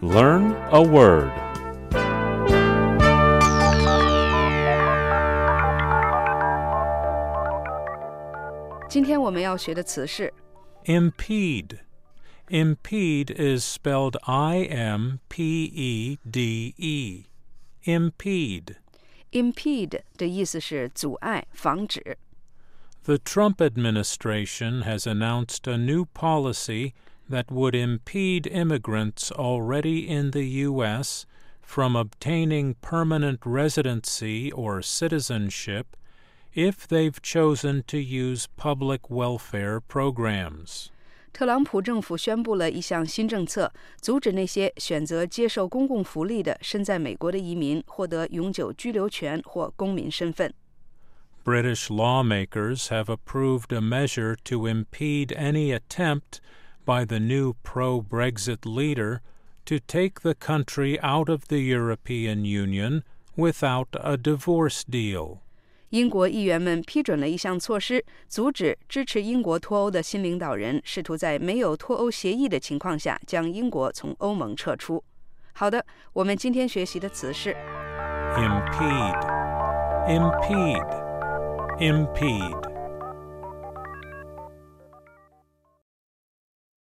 Learn a word. Impede. Impede is spelled I-M-P-E-D-E. Impede. Impede 的意思是阻碍、防止。 The Trump administration has announced a new policy that would impede immigrants already in the U.S. from obtaining permanent residency or citizenship if they've chosen to use public welfare programs. 特朗普政府宣布了一项新政策，阻止那些选择接受公共福利的身在美国的移民获得永久居留权或公民身份。 British lawmakers have approved a measure to impede any attempt by the new pro-Brexit leader to take the country out of the European Union without a divorce deal. 英国议员们批准了一项措施，阻止支持英国脱欧的新领导人试图在没有脱欧协议的情况下将英国从欧盟撤出。好的，我们今天学习的词是 Impede. Impede. Impede.